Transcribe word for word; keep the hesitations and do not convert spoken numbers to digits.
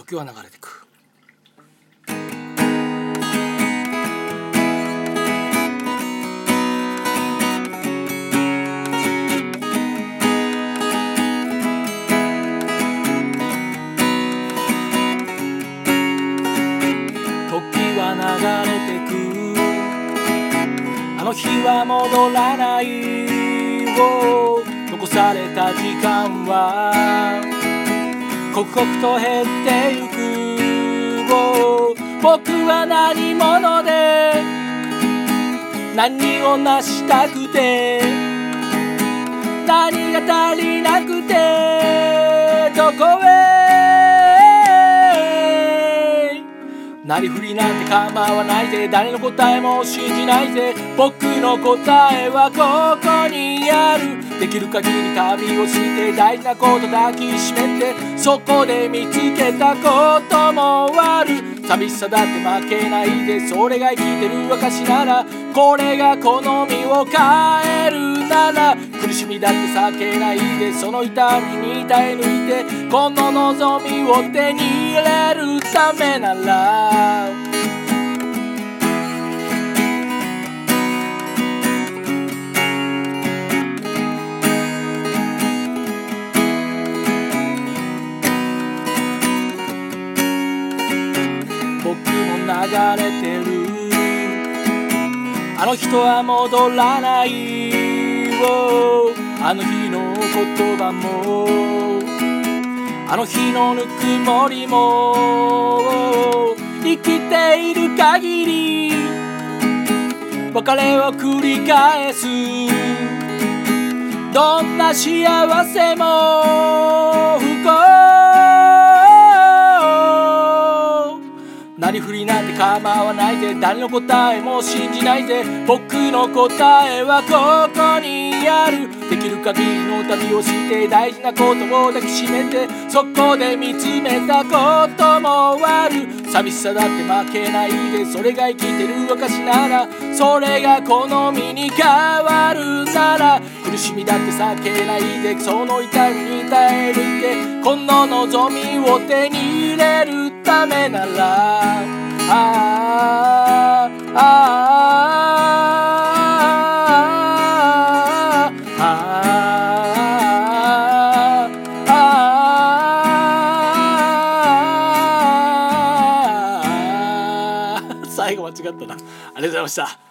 時は流れてく。時は流れてく。あの日は戻らない。残された時間は刻々と減ってゆく。僕は何者で何を成したくて、何が足りなくてどこへ。なりふりなんて構わないぜ、誰の答えも信じないぜ。僕の答えはここにある。できる限り旅をして大事なこと抱きしめて、そこで見つけたこともある。寂しさだって負けないで、それが生きてる証なら、これが好みを変えるなら。苦しみだって避けないで、その痛みに耐え抜いて、この望みを手に入れるためなら。僕も流れてる。あの人は戻らない。あの日の言葉もあの日のぬくもりも、生きている限り別れを繰り返す。どんな幸せも不幸、なりふりなんて構わないぜ、誰の答えも信じないぜ。僕の答えはここにある。できる限りの旅をして大事なことを抱きしめて、そこで見つめたこともある。寂しさだって負けないで、それが生きてる証なら、それが好みに変わるなら。苦しみだって避けないで、その痛みに耐え抜いて、この望みを手に入れるためなら。あーあー最後間違ったな。ありがとうございました。